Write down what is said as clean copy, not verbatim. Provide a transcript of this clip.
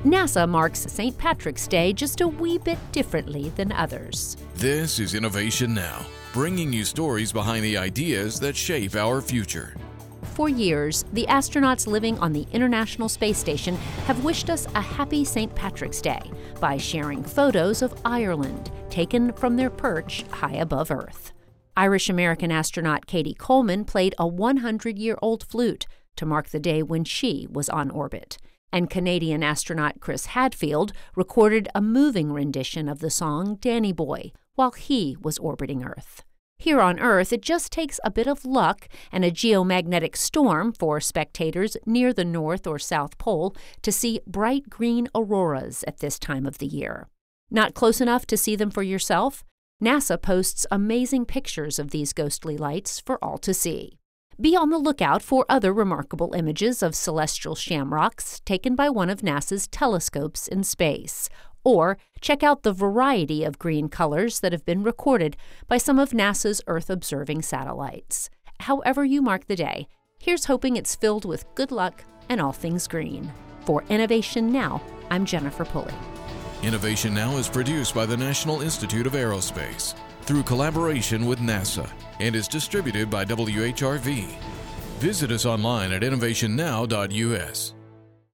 NASA marks St. Patrick's Day just a wee bit differently than others. This is Innovation Now, bringing you stories behind the ideas that shape our future. For years, the astronauts living on the International Space Station have wished us a happy St. Patrick's Day by sharing photos of Ireland taken from their perch high above Earth. Irish-American astronaut Katie Coleman played a 100-year-old flute to mark the day when she was on orbit. And Canadian astronaut Chris Hadfield recorded a moving rendition of the song Danny Boy while he was orbiting Earth. Here on Earth, it just takes a bit of luck and a geomagnetic storm for spectators near the North or South Pole to see bright green auroras at this time of the year. Not close enough to see them for yourself? NASA posts amazing pictures of these ghostly lights for all to see. Be on the lookout for other remarkable images of celestial shamrocks taken by one of NASA's telescopes in space. Or check out the variety of green colors that have been recorded by some of NASA's Earth-observing satellites. However you mark the day, here's hoping it's filled with good luck and all things green. For Innovation Now, I'm Jennifer Pulley. Innovation Now is produced by the National Institute of Aerospace through collaboration with NASA and is distributed by WHRV. Visit us online at innovationnow.us.